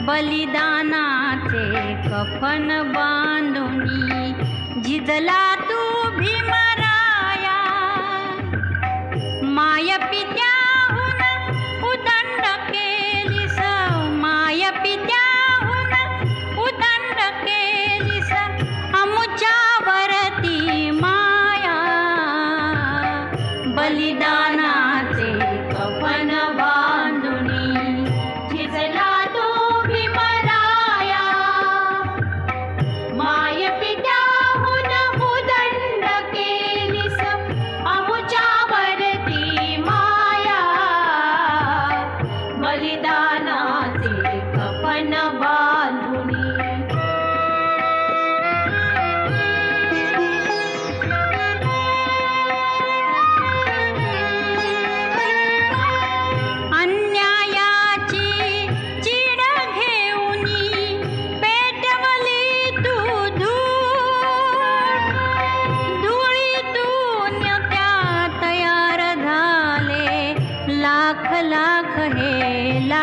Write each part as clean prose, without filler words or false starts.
बलिदानाचे कफन बांधुनी झिजला तू भीमराया. माय पित्याहून उदंड केलीस, माय पित्याहून उदंड केलीस आमुच्यावरती माया. बलिदानाचे कफन बांधुनी झिजला तू भीमराया. माय पित्याहून उदंड केलीस आमुच्यावरती माया. बलिदानाचे कफन बांधुनी. लाख हेला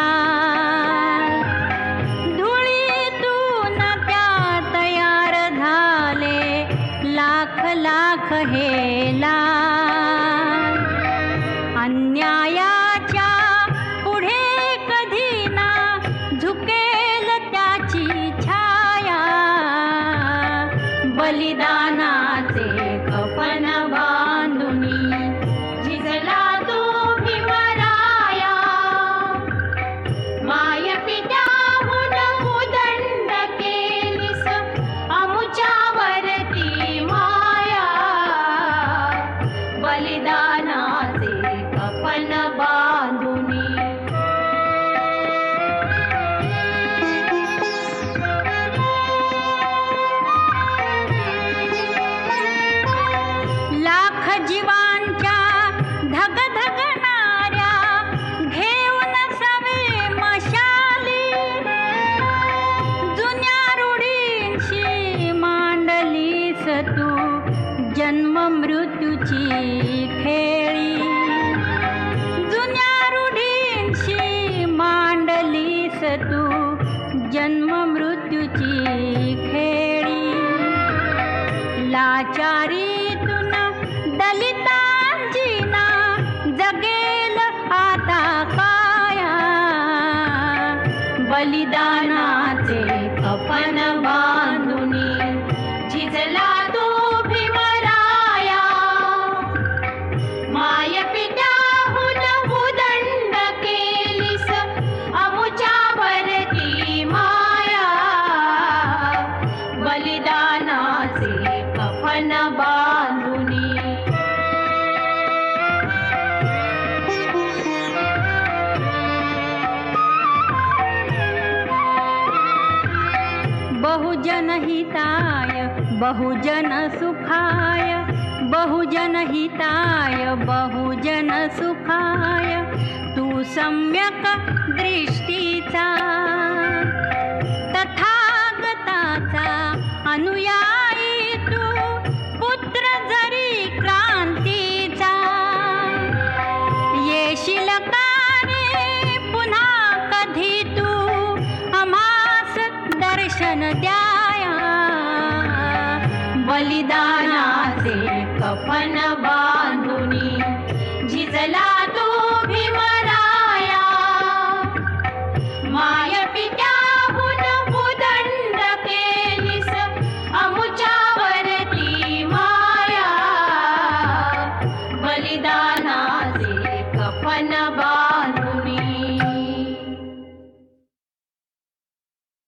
धुळीतून त्या तयार झाले, लाख लाख हेला. अन्यायाच्या पुढे कधी ना झुकेल त्याची छाया. बलिदानाचे कफन बांधुनी झिजला तू भीमराया. माय पित्याहून उदंड केलीस आमुच्यावरती माया. बलिदानाचे कफन बांधुनी. लाख जीवांच्या धगधगणाऱ्या घेऊन सवे मशाली, जुन्या रूढींशी मांडलीस तू जन्म मृत्यूची खेळी. जुन्या रूढींशी मांडलीस तू जन्म मृत्यूची खेळी. लाचारीतून दलितांजीना जगेल आता काया. बलिदानाचे कफन बांधुनी झिजला तू भीमराया. माय पित्याहून उदंड केलीस आमुच्यावरती माया. बलिदानाचे कफन बांधुनी. बहुजन हिताय बहुजन सुखाय, बहुजन हिताय बहुजन सुखाय. तू सम्यक दृष्टीचा तथागताचा अनुयायी तू, पुत्र जरी क्रांतीचा. येशील का रे पुन्हा कधी तू आम्हास दर्शन द्याया. बलिदानाचे कफन